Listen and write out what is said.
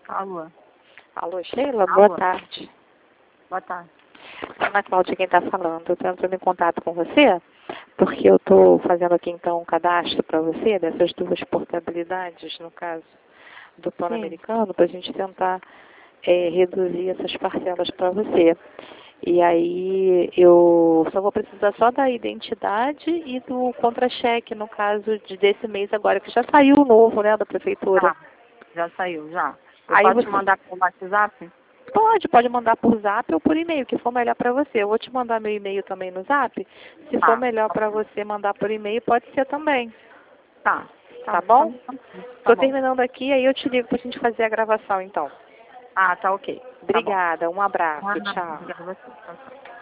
Alô? Alô, Sheila? Alô? Boa tarde. Boa tarde. Ana Cláudia, quem está falando? Eu estou entrando em contato com você, porque eu estou fazendo aqui, então, um cadastro para você, dessas duas portabilidades, no caso do plano Sim. americano, para a gente tentar reduzir essas parcelas para você. E aí, eu só vou precisar só da identidade e do contra-cheque, no caso desse mês agora, que já saiu o novo, né, da prefeitura. Tá. Já saiu, já. Eu Aí posso te você... mandar pelo WhatsApp? Pode mandar por zap ou por e-mail, que for melhor para você. Eu vou te mandar meu e-mail também no zap. Se for Tá. melhor para você mandar por e-mail, pode ser também. Tá. Tá bom? Tá Estou bom. terminando aqui, aí eu te ligo para a gente fazer a gravação, então. Ah, tá ok. Tá bom. Obrigada, um abraço, Obrigada tchau. a você. Tchau, tchau.